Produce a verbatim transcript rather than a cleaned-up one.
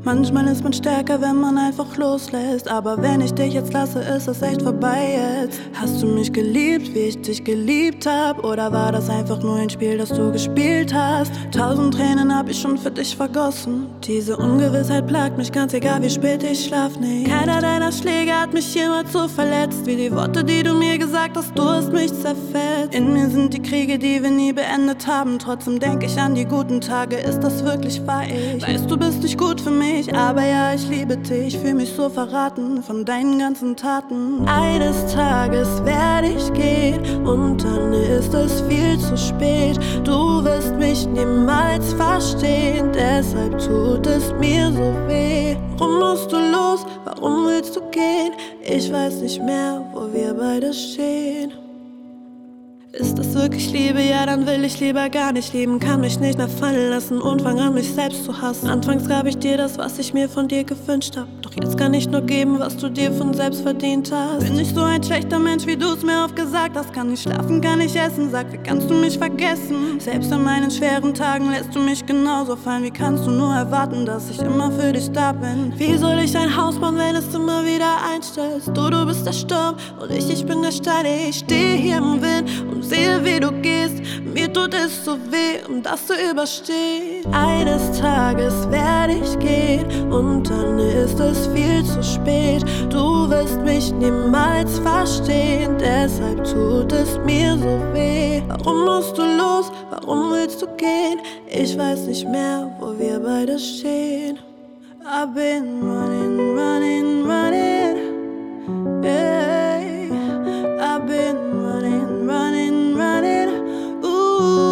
Manchmal ist man stärker, wenn man einfach loslässt. Aber wenn ich dich jetzt lasse, ist es echt vorbei jetzt. Hast du mich geliebt, wie ich dich geliebt hab? Oder war das einfach nur ein Spiel, das du gespielt hast? Tausend Tränen hab ich schon für dich vergossen. Diese Ungewissheit plagt mich, ganz egal wie spät ich schlaf nicht. Keiner deiner Schläge hat mich jemals so verletzt wie die Worte, die du mir gesagt hast, du hast mich zerfetzt. In mir sind die Kriege, die wir nie beendet haben. Trotzdem denk ich an die guten Tage, ist das wirklich wahr? Ich weiß, du bist nicht gut für mich, aber ja, ich liebe dich. Fühl mich so verraten von deinen ganzen Taten. Eines Tages werde ich gehen und dann ist es viel zu spät. Du wirst mich niemals verstehen, deshalb tut es mir so weh. Warum musst du los? Warum willst du gehen? Ich weiß nicht mehr, wo wir beide stehen. Ist das wirklich Liebe? Ja, dann will ich lieber gar nicht lieben. Kann mich nicht mehr fallen lassen und fang an, mich selbst zu hassen. Anfangs gab ich dir das, was ich mir von dir gewünscht hab. Doch jetzt kann ich nur geben, was du dir von selbst verdient hast. Bin ich so ein schlechter Mensch, wie du's mir oft gesagt hast? Kann nicht schlafen, kann nicht essen, sag, wie kannst du mich vergessen? Selbst an meinen schweren Tagen lässt du mich genauso fallen. Wie kannst du nur erwarten, dass ich immer für dich da bin? Wie soll ich ein Haus bauen, wenn es immer wieder einstürzt? Du, du bist der Sturm und ich, ich bin der Stein. Ich stehe hier im Wind und sehe, wie du gehst. Mir tut es so weh, um das zu überstehen. Eines Tages werde ich gehen und dann ist es viel zu spät. Du wirst mich niemals verstehen, deshalb tut es mir so weh. Warum musst du los? Warum willst du gehen? Ich weiß nicht mehr, wo wir beide stehen. I've been running, running, running, yeah. I've been running, running, running, ooh.